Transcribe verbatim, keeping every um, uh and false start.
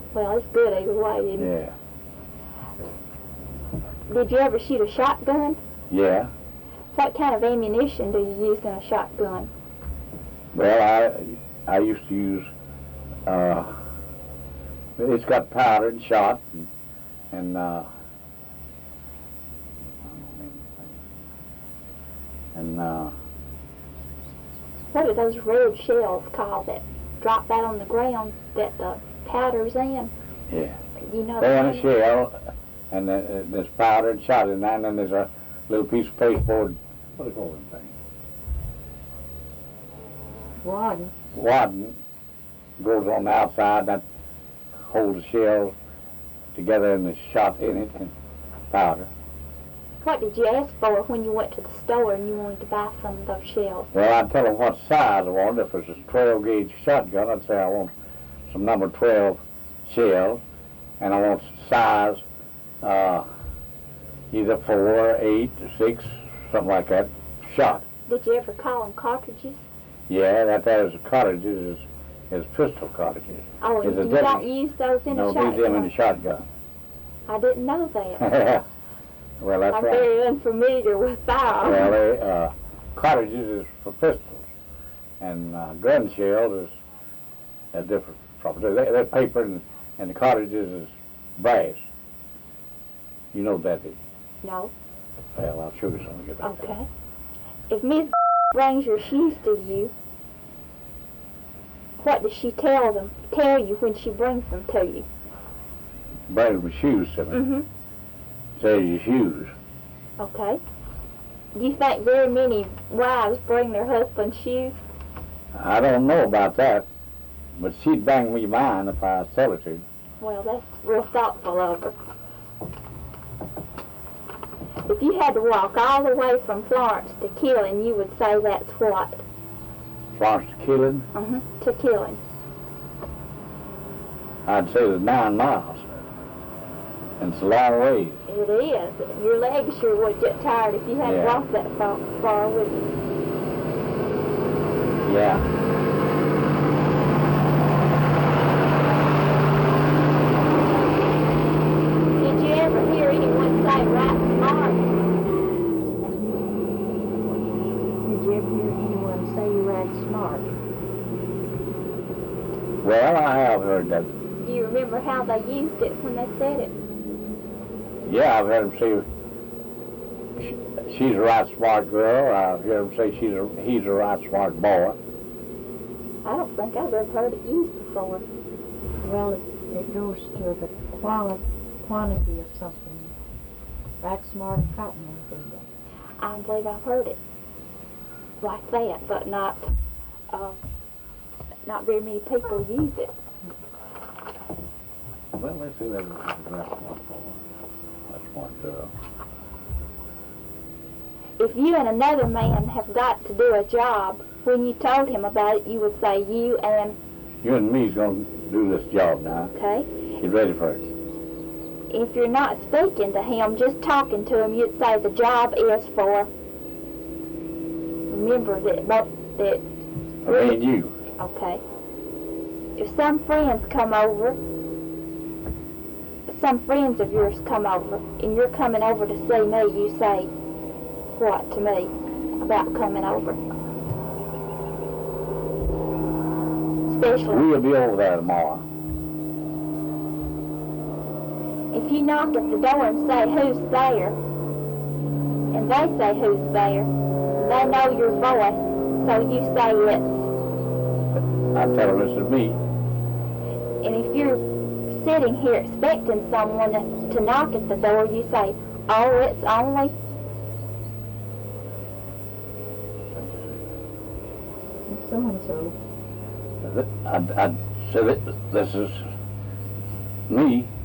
Well, it's good either way, isn't it? Yeah. Did you ever shoot a shotgun? Yeah. What kind of ammunition do you use in a shotgun? Well, I I used to use, uh, it's got powder and shot, and, and uh, and uh, what are those red shells called that drop out on the ground that the powder's in? Yeah. You know. They're in a shell, and uh, there's powder and shot in there, and then there's a little piece of pasteboard. What do you call them things? Wadding. Wadding goes on the outside that holds the shells together and the shot in it and powder. What did you ask for when you went to the store and you wanted to buy some of those shells? Well, I'd tell them what size I wanted. If it was a twelve gauge shotgun, I'd say I want some number twelve shells, and I want size uh, either four, eight, six, something like that, shot. Did you ever call them cartridges? Yeah, that there is cartridges is, is pistol cartridges. Oh, and It's a you difference. don't use those in No, a shotgun? use them in a shotgun. I didn't know that. Well, that's I'm right. very unfamiliar with firearms. Well, they, uh, cartridges is for pistols, and uh, gun shells is a different property. They, they're paper, and, and the cartridges is brass. You know that, do you? No. Well, I'll show you something about that. Okay. If Miss brings your shoes to you, what does she tell them? Tell you when she brings them to you? Brings my shoes to me. Mm-hmm. Says your shoes. Okay. Do you think very many wives bring their husband's shoes? I don't know about that, but she'd bring me mine if I tell her to. Well, that's real thoughtful of her. If you had to walk all the way from Florence to Killeen, you would say that's what? Florence to Killeen? Mm-hmm. To Killeen. I'd say it's nine miles. And it's a long ways. It is. Your legs sure would get tired if you had Yeah. to walk that far, far would you? Yeah. Did you ever hear anyone say right smart? Did you ever hear anyone say you right smart? Well, I have heard that. Do you remember how they used it when they said it? Yeah, I've heard them say she, she's a right smart girl. I've heard them say she's a, he's a right smart boy. I don't think I've ever heard it used before. Well, it, it goes to the quali- quantity of something. Right smart of cotton, I think. I believe I've heard it like that, but not um, not very many people use it. Well, let's see that right smart boy. Right smart girl. If you and another man have got to do a job, when you told him about it, you would say you and... You and me's going to do this job now. Okay. Get ready for it. If you're not speaking to him, just talking to him, you'd say the job is for... Remember that... that For me and you. Okay. If some friends come over, some friends of yours come over, and you're coming over to see me, you say what to me about coming over? Especially We'll be over there tomorrow. if you knock at the door and say who's there, and they say who's there, they know your voice, so you say it's... I tell them this is me. And if you're sitting here expecting someone to, to knock at the door, you say, oh, it's only... It's so-and-so. I'd, I'd say that this is me.